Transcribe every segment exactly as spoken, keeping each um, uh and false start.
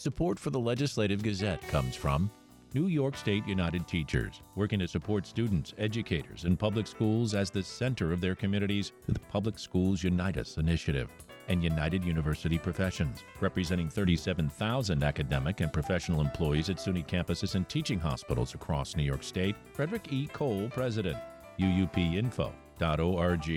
Support for the Legislative Gazette comes from New York State United Teachers, working to support students, educators, and public schools as the center of their communities with the Public Schools Unite Us initiative. And United University Professions, representing thirty-seven thousand academic and professional employees at SUNY campuses and teaching hospitals across New York State. Frederick E. Cole, President, U U P info dot org.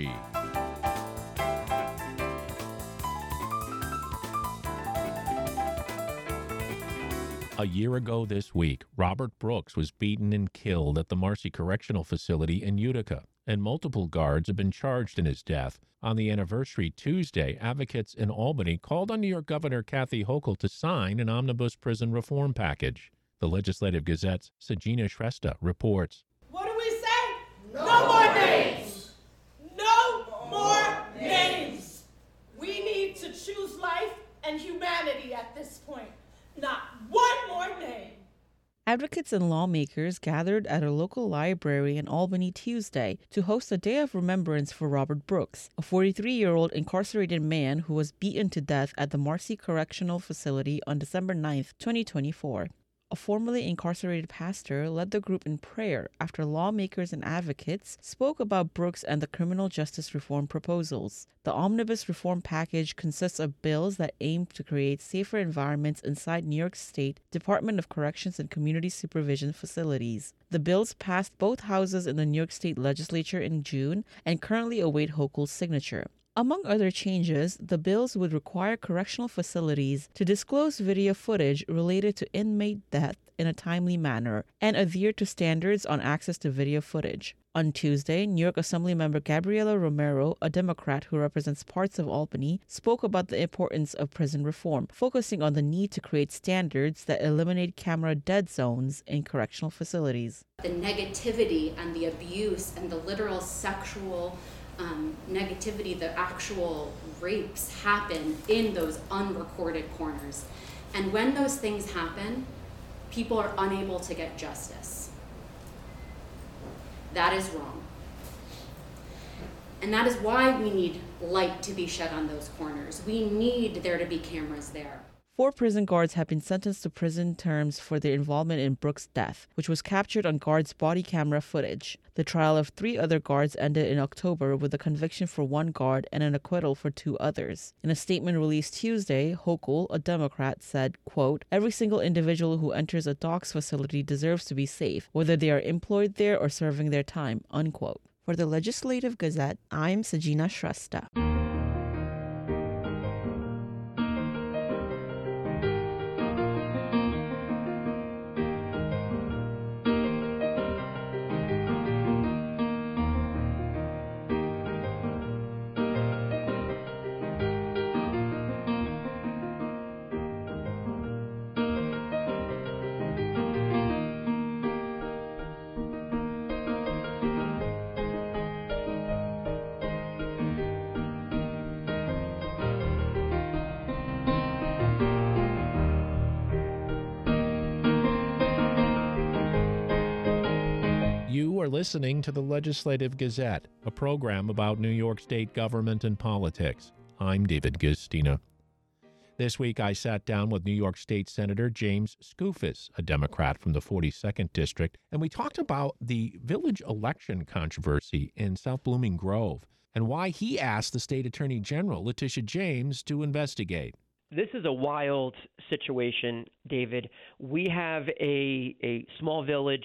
A year ago this week, Robert Brooks was beaten and killed at the Marcy Correctional Facility in Utica, and multiple guards have been charged in his death. On the anniversary Tuesday, advocates in Albany called on New York Governor Kathy Hochul to sign an omnibus prison reform package. The Legislative Gazette's Sajina Shrestha reports. What do we say? No, no more names! No more names! We need to choose life and humanity at this point. Not one more name. Advocates and lawmakers gathered at a local library in Albany Tuesday to host a day of remembrance for Robert Brooks, a forty-three-year-old incarcerated man who was beaten to death at the Marcy Correctional Facility on December ninth, twenty twenty-four. A formerly incarcerated pastor led the group in prayer after lawmakers and advocates spoke about Brooks and the criminal justice reform proposals. The omnibus reform package consists of bills that aim to create safer environments inside New York State Department of Corrections and Community Supervision facilities. The bills passed both houses in the New York State Legislature in June and currently await Hochul's signature. Among other changes, the bills would require correctional facilities to disclose video footage related to inmate death in a timely manner and adhere to standards on access to video footage. On Tuesday, New York Assemblymember Gabriela Romero, a Democrat who represents parts of Albany, spoke about the importance of prison reform, focusing on the need to create standards that eliminate camera dead zones in correctional facilities. The negativity and the abuse and the literal sexual Um, negativity, the actual rapes happen in those unrecorded corners. And when those things happen, people are unable to get justice. That is wrong. And that is why we need light to be shed on those corners. We need there to be cameras there. Four prison guards have been sentenced to prison terms for their involvement in Brooks' death, which was captured on guards' body camera footage. The trial of three other guards ended in October with a conviction for one guard and an acquittal for two others. In a statement released Tuesday, Hochul, a Democrat, said, quote, "Every single individual who enters a docs facility deserves to be safe, whether they are employed there or serving their time," unquote. For the Legislative Gazette, I'm Sajina Shrestha. You are listening to the Legislative Gazette, a program about New York State government and politics. I'm David Gistina. This week I sat down with New York State Senator James Skoufis, a Democrat from the forty-second District, and we talked about the village election controversy in South Blooming Grove and why he asked the State Attorney General, Letitia James, to investigate. This is a wild situation, David. We have a, a small village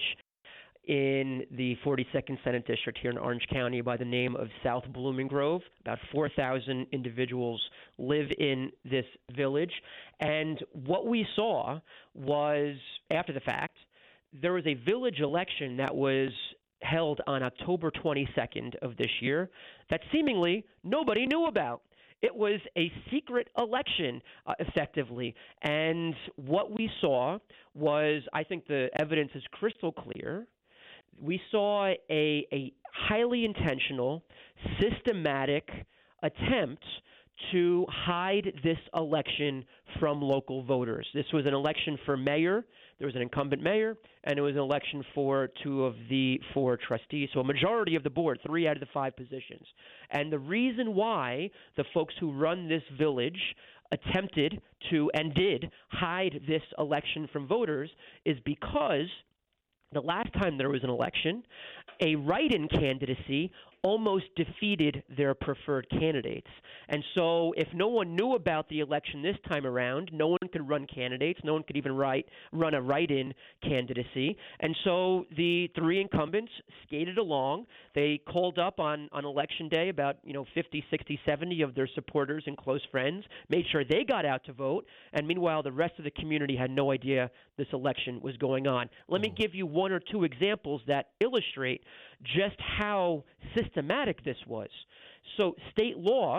in the forty-second Senate District here in Orange County by the name of South Blooming Grove. About four thousand individuals live in this village. And what we saw was, after the fact, there was a village election that was held on October twenty-second of this year that seemingly nobody knew about. It was a secret election, uh, effectively. And what we saw was, I think the evidence is crystal clear. We saw a, a highly intentional, systematic attempt to hide this election from local voters. This was an election for mayor. There was an incumbent mayor, and it was an election for two of the four trustees, so a majority of the board, three out of the five positions. And the reason why the folks who run this village attempted to and did hide this election from voters is because the last time there was an election, a write-in candidacy almost defeated their preferred candidates. And so if no one knew about the election this time around, no one could run candidates, no one could even write, run a write-in candidacy. And so the three incumbents skated along. They called up on, on election day about, you know, fifty, sixty, seventy of their supporters and close friends, made sure they got out to vote. And meanwhile, the rest of the community had no idea this election was going on. Let me give you one or two examples that illustrate just how systematic this was. So state law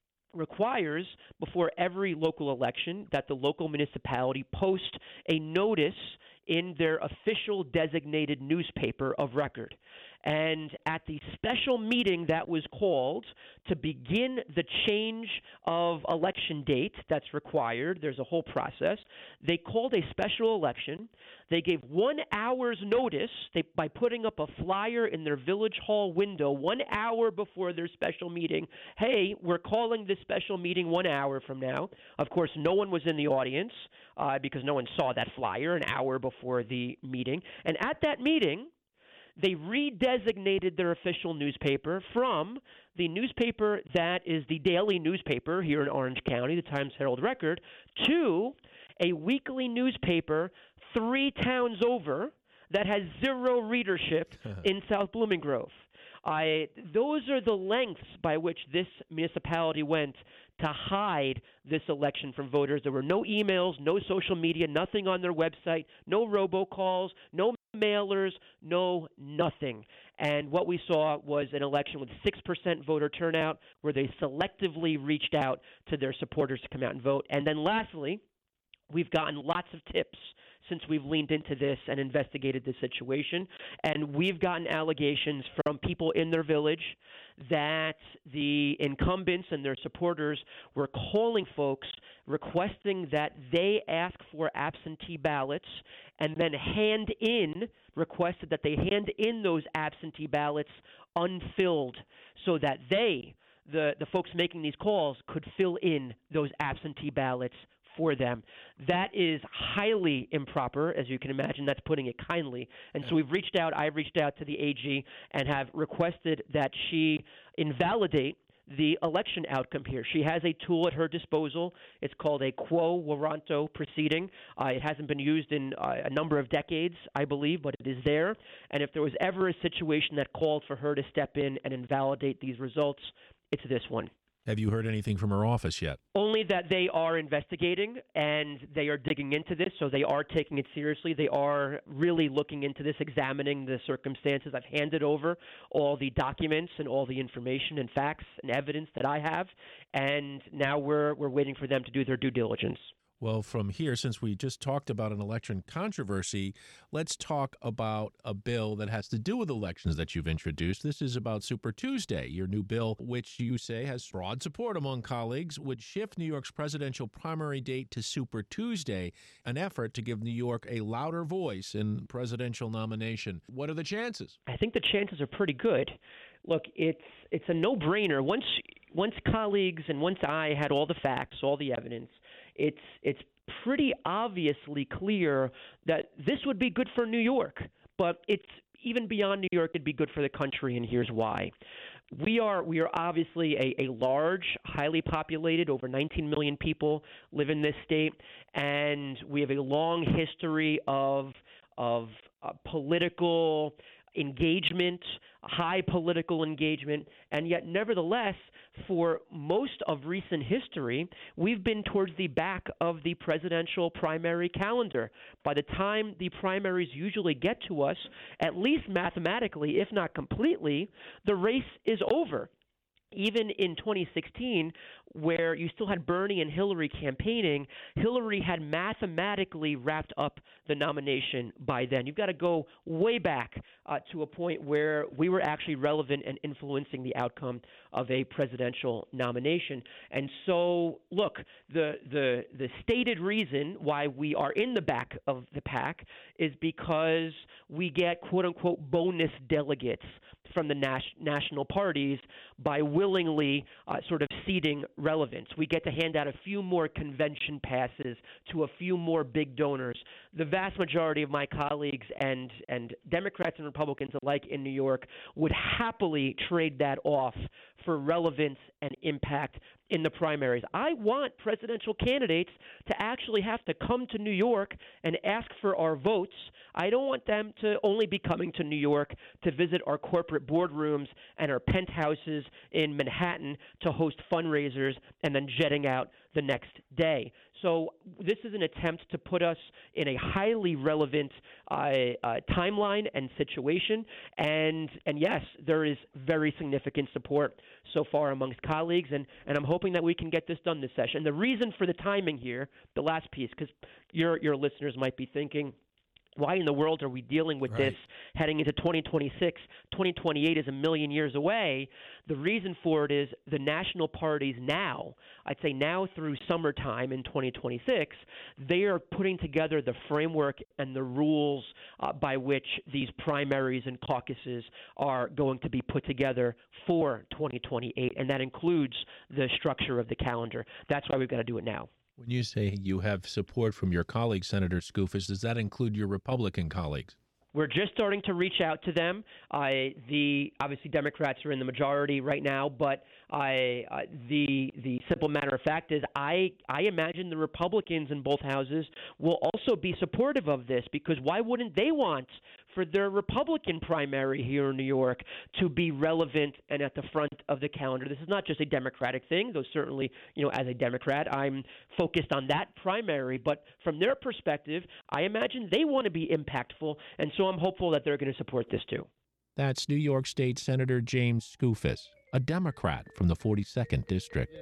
requires before every local election that the local municipality post a notice in their official designated newspaper of record. And at the special meeting that was called to begin the change of election date that's required, there's a whole process, they called a special election. They gave one hour's notice they, by putting up a flyer in their village hall window one hour before their special meeting. Hey, we're calling this special meeting one hour from now. Of course, no one was in the audience uh, because no one saw that flyer an hour before the meeting. And at that meeting, they redesignated their official newspaper from the newspaper that is the daily newspaper here in Orange County, the Times-Herald-Record, to a weekly newspaper three towns over that has zero readership in South Blooming Grove. I, those are the lengths by which this municipality went to hide this election from voters. There were no emails, no social media, nothing on their website, no robocalls, no mailers, no nothing. And what we saw was an election with six percent voter turnout where they selectively reached out to their supporters to come out and vote. And then lastly, we've gotten lots of tips since we've leaned into this and investigated this situation. And we've gotten allegations from people in their village that the incumbents and their supporters were calling folks requesting that they ask for absentee ballots and then hand in, requested that they hand in those absentee ballots unfilled so that they, the, the folks making these calls, could fill in those absentee ballots for them. That is highly improper, as you can imagine. That's putting it kindly. And so we've reached out, I've reached out to the A G and have requested that she invalidate the election outcome here. She has a tool at her disposal. It's called a quo warranto proceeding. Uh, it hasn't been used in uh, a number of decades, I believe, but it is there. And if there was ever a situation that called for her to step in and invalidate these results, it's this one. Have you heard anything from her office yet? Only that they are investigating and they are digging into this, so they are taking it seriously. They are really looking into this, examining the circumstances. I've handed over all the documents and all the information and facts and evidence that I have, and now we're we're waiting for them to do their due diligence. Well, from here, since we just talked about an election controversy, let's talk about a bill that has to do with elections that you've introduced. This is about Super Tuesday, your new bill, which you say has broad support among colleagues, would shift New York's presidential primary date to Super Tuesday, an effort to give New York a louder voice in presidential nomination. What are the chances? I think the chances are pretty good. Look, it's it's a no-brainer. Once once colleagues and once I had all the facts, all the evidence, it's it's pretty obviously clear that this would be good for New York. But it's even beyond New York, it'd be good for the country, and here's why. We are we are obviously a, a large, highly populated, over nineteen million people live in this state, and we have a long history of of uh, political engagement, high political engagement, and yet nevertheless, for most of recent history, we've been towards the back of the presidential primary calendar. By the time the primaries usually get to us, at least mathematically, if not completely, the race is over. Even in twenty sixteen, where you still had Bernie and Hillary campaigning, Hillary had mathematically wrapped up the nomination by then. You've got to go way back uh, to a point where we were actually relevant and influencing the outcome of a presidential nomination. And so, look, the the the stated reason why we are in the back of the pack is because we get quote-unquote bonus delegates from the nas- national parties by willingly uh, sort of ceding relevance. We get to hand out a few more convention passes to a few more big donors. The vast majority of my colleagues and, and Democrats and Republicans alike in New York would happily trade that off for relevance and impact in the primaries. I want presidential candidates to actually have to come to New York and ask for our votes. I don't want them to only be coming to New York to visit our corporate boardrooms and our penthouses in Manhattan to host fundraisers and then jetting out the next day. So this is an attempt to put us in a highly relevant uh, uh, timeline and situation. And, and yes, there is very significant support so far amongst colleagues, and, and I'm hoping that we can get this done this session. The reason for the timing here, the last piece, because your, your listeners might be thinking, why in the world are we dealing with Right. this heading into twenty twenty-six? twenty twenty-eight is a million years away. The reason for it is the national parties now, I'd say now through summertime in twenty twenty-six, they are putting together the framework and the rules uh, by which these primaries and caucuses are going to be put together for twenty twenty-eight, and that includes the structure of the calendar. That's why we've got to do it now. When you say you have support from your colleagues, Senator Skoufis, does that include your Republican colleagues? We're just starting to reach out to them. Uh, the obviously Democrats are in the majority right now, but I, uh, the the simple matter of fact is I I imagine the Republicans in both houses will also be supportive of this, because why wouldn't they want for their Republican primary here in New York to be relevant and at the front of the calendar? This is not just a Democratic thing, though certainly, you know, as a Democrat, I'm focused on that primary. But from their perspective, I imagine they want to be impactful, and so I'm hopeful that they're going to support this too. That's New York State Senator James Skoufis, a Democrat from the forty-second District.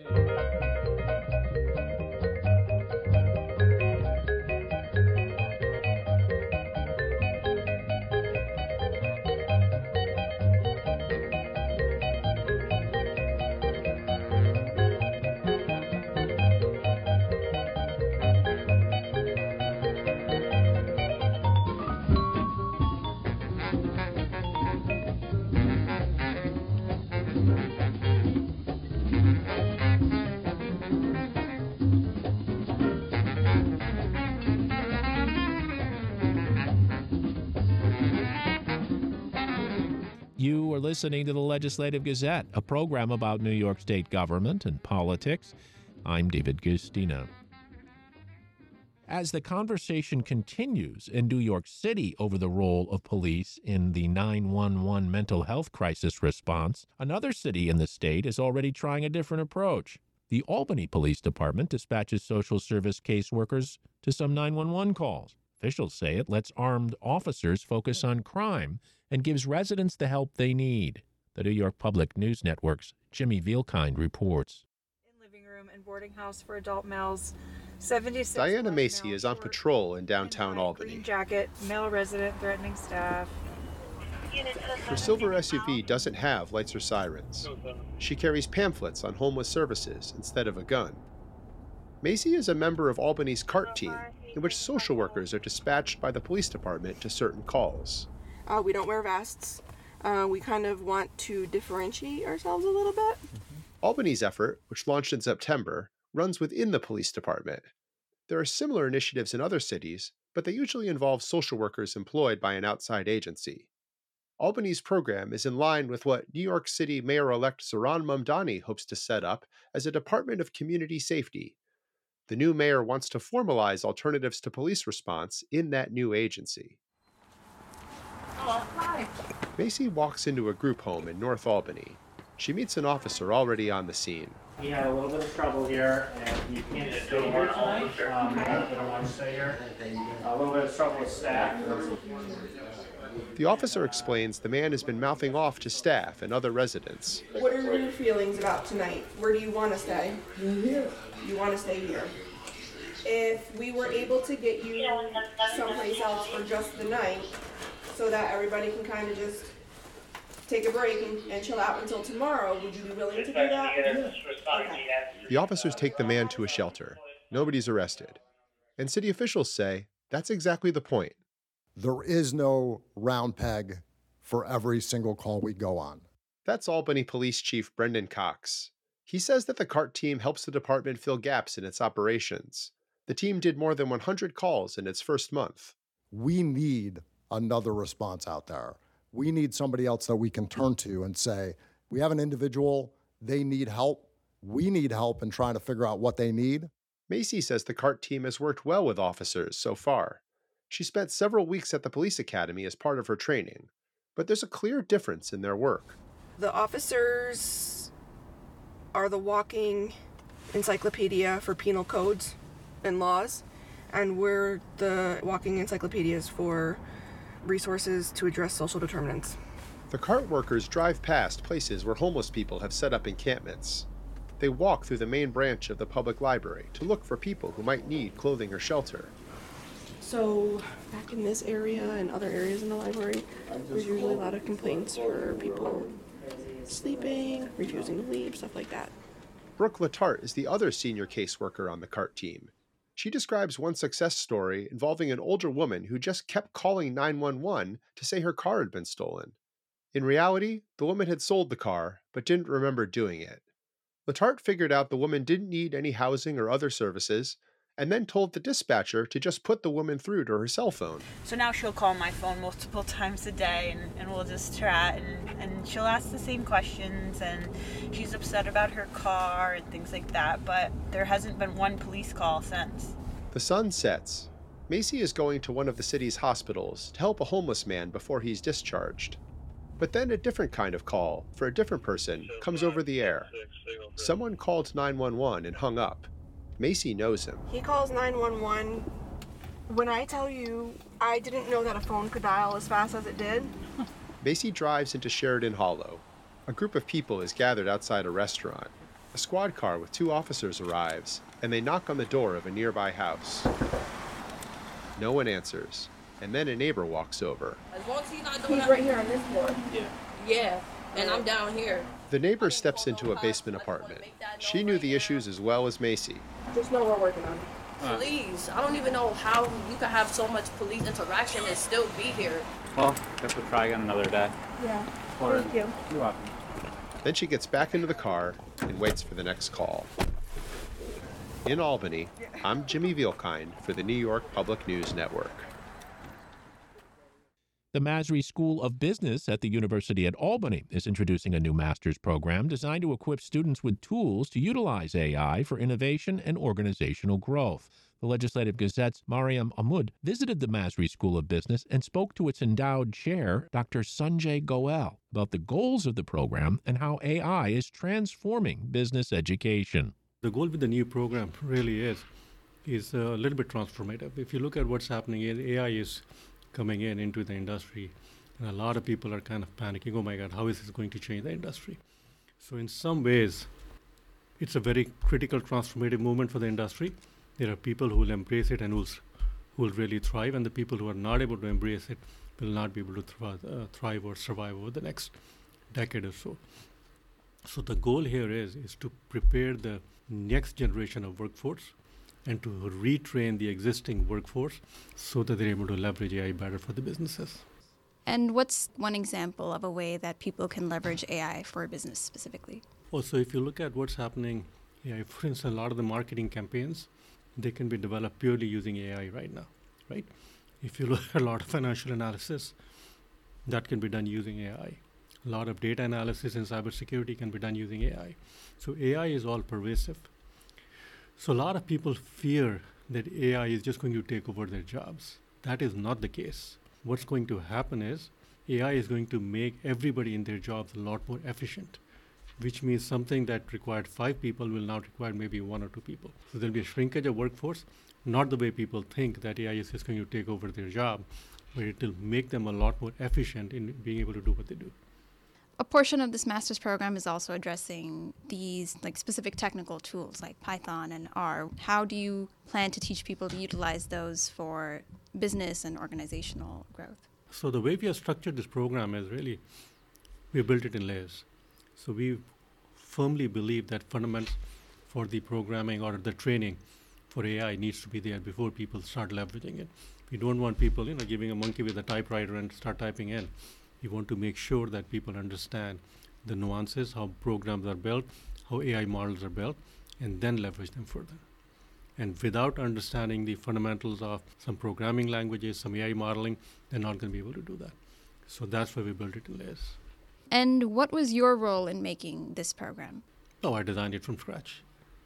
You are listening to the Legislative Gazette, a program about New York State government and politics. I'm David Gustina. As the conversation continues in New York City over the role of police in the nine one one mental health crisis response, another city in the state is already trying a different approach. The Albany Police Department dispatches social service caseworkers to some nine one one calls. Officials say it lets armed officers focus on crime and gives residents the help they need. The New York Public News Network's Jimmy Vielkind reports. In living room and boarding house for adult males, seventy-six. Diana Macy is on patrol in downtown Albany. Green jacket, male resident threatening staff. Her silver S U V doesn't have lights or sirens. She carries pamphlets on homeless services instead of a gun. Macy is a member of Albany's CART team, in which social workers are dispatched by the police department to certain calls. Uh, we don't wear vests. Uh, we kind of want to differentiate ourselves a little bit. Mm-hmm. Albany's effort, which launched in September, runs within the police department. There are similar initiatives in other cities, but they usually involve social workers employed by an outside agency. Albany's program is in line with what New York City Mayor-elect Zohran Mamdani hopes to set up as a Department of Community Safety. The new mayor wants to formalize alternatives to police response in that new agency. Oh, hi. Macy walks into a group home in North Albany. She meets an officer already on the scene. We had a little bit of trouble here, and you can't stay here tonight. Um, we don't want to stay here. A little bit of trouble with staff. The officer explains the man has been mouthing off to staff and other residents. What are your feelings about tonight? Where do you want to stay? Here. You want to stay here. If we were able to get you someplace else for just the night, so that everybody can kind of just take a break and, and chill out until tomorrow, would you be willing to do that? Yeah. Okay. The officers take the man to a shelter. Nobody's arrested. And city officials say that's exactly the point. There is no round peg for every single call we go on. That's Albany Police Chief Brendan Cox. He says that the CART team helps the department fill gaps in its operations. The team did more than one hundred calls in its first month. We need another response out there. We need somebody else that we can turn to and say, we have an individual, they need help. We need help in trying to figure out what they need. Macy says the CART team has worked well with officers so far. She spent several weeks at the police academy as part of her training, but there's a clear difference in their work. The officers are the walking encyclopedia for penal codes and laws, and we're the walking encyclopedias for resources to address social determinants. The CART workers drive past places where homeless people have set up encampments. They walk through the main branch of the public library to look for people who might need clothing or shelter. So back in this area and other areas in the library, there's usually a lot of complaints for people sleeping, refusing to leave, stuff like that. Brooke Latart is the other senior caseworker on the CART team. She describes one success story involving an older woman who just kept calling nine one one to say her car had been stolen. In reality, the woman had sold the car, but didn't remember doing it. Latart figured out the woman didn't need any housing or other services, and then told the dispatcher to just put the woman through to her cell phone. So now she'll call my phone multiple times a day, and, and we'll just chat, and, and she'll ask the same questions, and she's upset about her car and things like that, but there hasn't been one police call since. The sun sets. Macy is going to one of the city's hospitals to help a homeless man before he's discharged. But then a different kind of call for a different person comes over the air. Someone called nine one one and hung up. Macy knows him. He calls nine one one. When I tell you, I didn't know that a phone could dial as fast as it did. Macy drives into Sheridan Hollow. A group of people is gathered outside a restaurant. A squad car with two officers arrives, and they knock on the door of a nearby house. No one answers, and then a neighbor walks over. As long as he's not doing He's right here on this floor. Yeah. Yeah, and I'm down here. The neighbor steps into a basement apartment. She knew the issues as well as Macy. Just know we're working on it. Please, I don't even know how you can have so much police interaction and still be here. Well, guess we'll try again another day. Yeah, Or, thank you. You're welcome. Then she gets back into the car and waits for the next call. In Albany, I'm Jimmy Vielkind for the New York Public News Network. The Masry School of Business at the University at Albany is introducing a new master's program designed to equip students with tools to utilize A I for innovation and organizational growth. The Legislative Gazette's Mariam Ahmud visited the Masry School of Business and spoke to its endowed chair, Doctor Sanjay Goel, about the goals of the program and how A I is transforming business education. The goal with the new program really is, is a little bit transformative. If you look at what's happening here, A I is coming in into the industry, and a lot of people are kind of panicking, oh my God, how is this going to change the industry? So in some ways, it's a very critical transformative movement for the industry. There are people who will embrace it and who will really thrive, and the people who are not able to embrace it will not be able to thrive, uh, thrive or survive over the next decade or so. So the goal here is, is to prepare the next generation of workforce and to retrain the existing workforce so that they're able to leverage A I better for the businesses. And what's one example of a way that people can leverage A I for a business specifically? Also, if you look at what's happening, yeah, for instance, a lot of the marketing campaigns, they can be developed purely using A I right now, right? If you look at a lot of financial analysis, that can be done using A I. A lot of data analysis in cybersecurity can be done using A I. So A I is all pervasive. So a lot of people fear that A I is just going to take over their jobs. That is not the case. What's going to happen is A I is going to make everybody in their jobs a lot more efficient, which means something that required five people will now require maybe one or two people. So there'll be a shrinkage of workforce, not the way people think that A I is just going to take over their job, but it will make them a lot more efficient in being able to do what they do. A portion of this master's program is also addressing these like specific technical tools like Python and R. How do you plan to teach people to utilize those for business and organizational growth? So the way we have structured this program is really, we built it in layers. So we firmly believe that fundamentals for the programming or the training for A I needs to be there before people start leveraging it. We don't want people, you know, giving a monkey with a typewriter and start typing in. We want to make sure that people understand the nuances, how programs are built, how A I models are built, and then leverage them further. And without understanding the fundamentals of some programming languages, some A I modeling, they're not going to be able to do that. So that's why we built it in layers. And what was your role in making this program? Oh, I designed it from scratch.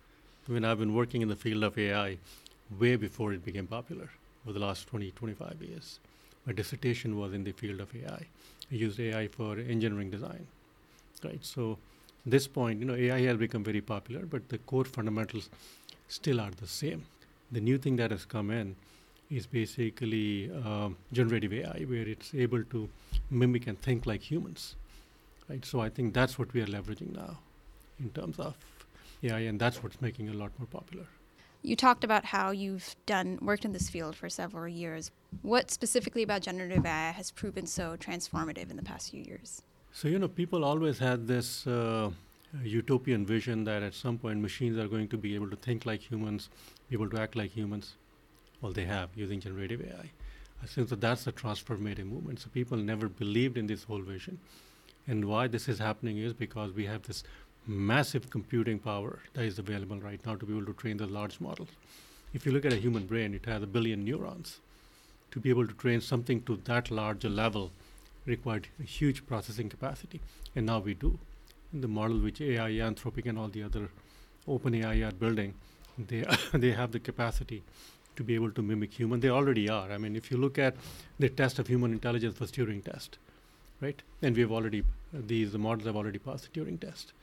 I mean, I've been working in the field of A I way before it became popular, over the last twenty, twenty-five years. My dissertation was in the field of A I. I used A I for engineering design, right? So at this point, you know, A I has become very popular, but the core fundamentals still are the same. The new thing that has come in is basically um, generative A I, where it's able to mimic and think like humans, right? So I think that's what we are leveraging now in terms of A I, and that's what's making it a lot more popular. You talked about how you've done worked in this field for several years. What specifically about generative A I has proven so transformative in the past few years? So, you know, people always had this uh, utopian vision that at some point machines are going to be able to think like humans, be able to act like humans. Well, they have using generative A I. I think that that's a transformative movement. So people never believed in this whole vision. And why this is happening is because we have this massive computing power that is available right now to be able to train the large models. If you look at a human brain, it has a billion neurons. To be able to train something to that large a level required a huge processing capacity, and now we do. In the model which A I, Anthropic, and all the other OpenAI are building, they they have the capacity to be able to mimic human. They already are. I mean, if you look at the test of human intelligence was Turing test, right? And we have already, these the models have already passed the Turing test.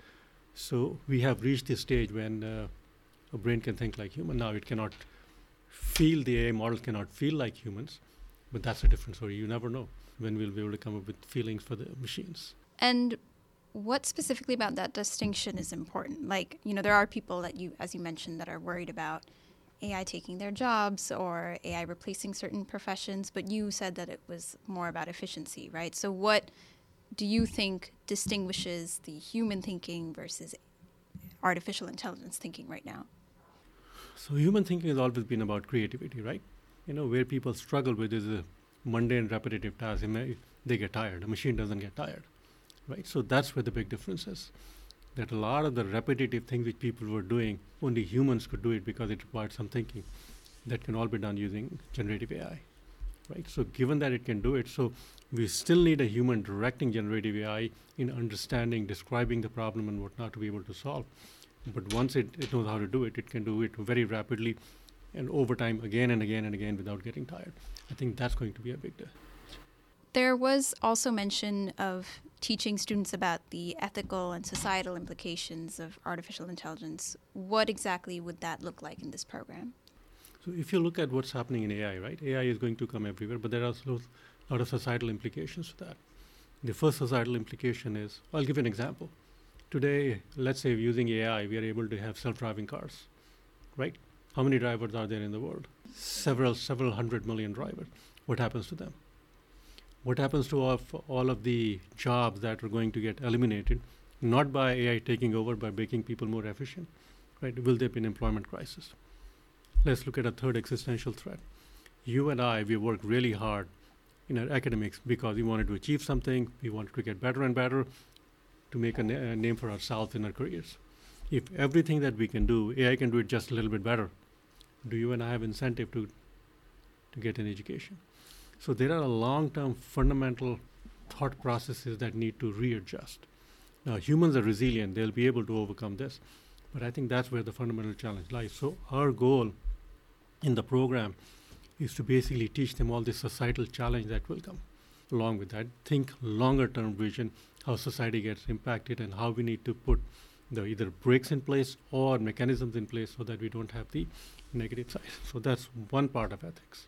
So we have reached this stage when uh, a brain can think like human. Now it cannot feel, the A I models cannot feel like humans, but that's a different story. You never know when we'll be able to come up with feelings for the machines. And what specifically about that distinction is important? Like, you know, there are people that you, as you mentioned, that are worried about A I taking their jobs or A I replacing certain professions, but you said that it was more about efficiency, right? So what do you think distinguishes the human thinking versus artificial intelligence thinking right now? So human thinking has always been about creativity, right? You know, where people struggle with is a mundane, repetitive task. They get tired. A machine doesn't get tired, right? So that's where the big difference is. That a lot of the repetitive things which people were doing, only humans could do it because it required some thinking. That can all be done using generative A I, right? So given that it can do it, so we still need a human directing generative A I in understanding, describing the problem and whatnot to be able to solve. But once it, it knows how to do it, it can do it very rapidly and over time, again and again and again without getting tired. I think that's going to be a big deal. There was also mention of teaching students about the ethical and societal implications of artificial intelligence. What exactly would that look like in this program? So if you look at what's happening in A I, right? A I is going to come everywhere, but there are also a lot of societal implications to that. The first societal implication is, I'll give you an example. Today, let's say using A I, we are able to have self-driving cars, right? How many drivers are there in the world? Several, several hundred million drivers. What happens to them? What happens to all of, all of the jobs that are going to get eliminated, not by A I taking over, by making people more efficient, right? Will there be an employment crisis? Let's look at a third existential threat. You and I, we work really hard in our academics because we wanted to achieve something, we wanted to get better and better to make a, na- a name for ourselves in our careers. If everything that we can do, A I can do it just a little bit better, do you and I have incentive to, to get an education? So there are long-term fundamental thought processes that need to readjust. Now, humans are resilient. They'll be able to overcome this. But I think that's where the fundamental challenge lies. So our goal in the program is to basically teach them all the societal challenge that will come along with that. Think longer-term vision, how society gets impacted and how we need to put the either brakes in place or mechanisms in place so that we don't have the negative side. So that's one part of ethics.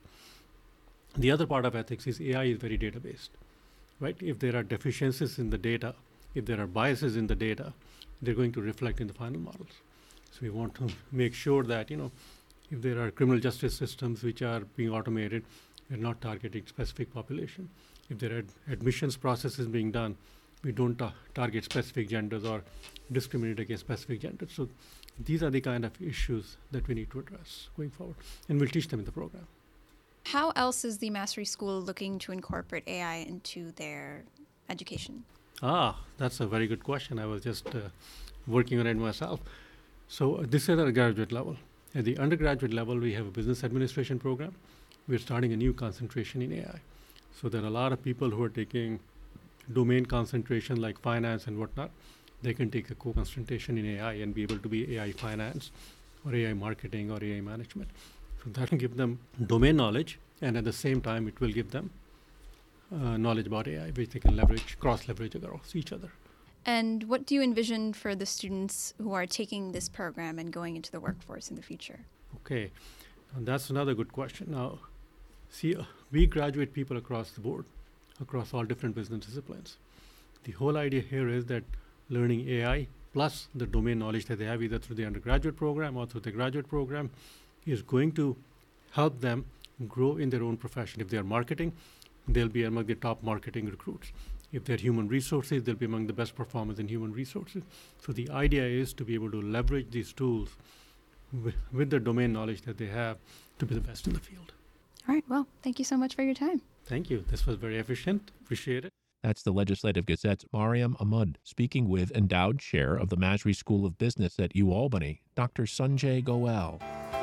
The other part of ethics is A I is very data-based, right? If there are deficiencies in the data, if there are biases in the data, they're going to reflect in the final models. So we want to make sure that, you know, if there are criminal justice systems which are being automated, they're not targeting specific population. If there are admissions processes being done, we don't ta- target specific genders or discriminate against specific genders. So these are the kind of issues that we need to address going forward, and we'll teach them in the program. How else is the Mastery School looking to incorporate A I into their education? Ah, that's a very good question. I was just uh, working on it myself. So uh, this is at a graduate level. At the undergraduate level, we have a business administration program. We're starting a new concentration in A I. So there are a lot of people who are taking domain concentration like finance and whatnot. They can take a co-concentration in A I and be able to be A I finance or A I marketing or A I management. So that will give them domain knowledge, and at the same time, it will give them uh, knowledge about A I, which they can leverage, cross-leverage across each other. And what do you envision for the students who are taking this program and going into the workforce in the future? Okay, and that's another good question. Now, see, uh, we graduate people across the board, across all different business disciplines. The whole idea here is that learning A I plus the domain knowledge that they have either through the undergraduate program or through the graduate program is going to help them grow in their own profession. If they're marketing, they'll be among the top marketing recruits. If they're human resources, they'll be among the best performers in human resources. So the idea is to be able to leverage these tools with, with the domain knowledge that they have to be the best in the field. All right. Well, thank you so much for your time. Thank you. This was very efficient. Appreciate it. That's the Legislative Gazette's Mariam Ahmad speaking with endowed chair of the Masry School of Business at UAlbany, Doctor Sanjay Goel.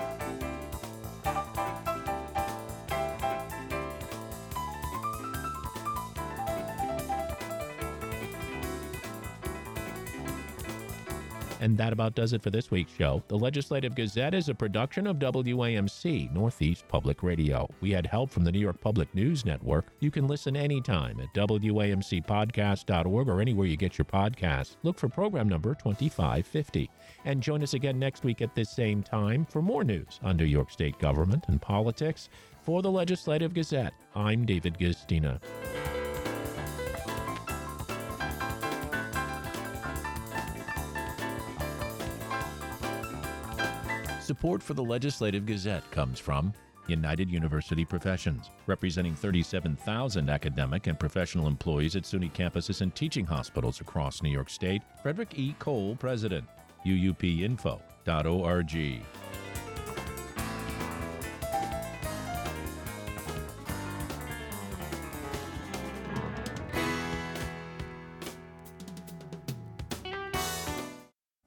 And that about does it for this week's show. The Legislative Gazette is a production of W A M C, Northeast Public Radio. We had help from the New York Public News Network. You can listen anytime at W A M C podcast dot org or anywhere you get your podcasts. Look for program number twenty-five fifty. And join us again next week at this same time for more news on New York State government and politics. For the Legislative Gazette, I'm David Gistina. Support for the Legislative Gazette comes from United University Professions, representing thirty-seven thousand academic and professional employees at SUNY campuses and teaching hospitals across New York State. Frederick E. Cole, President, U U P info dot org.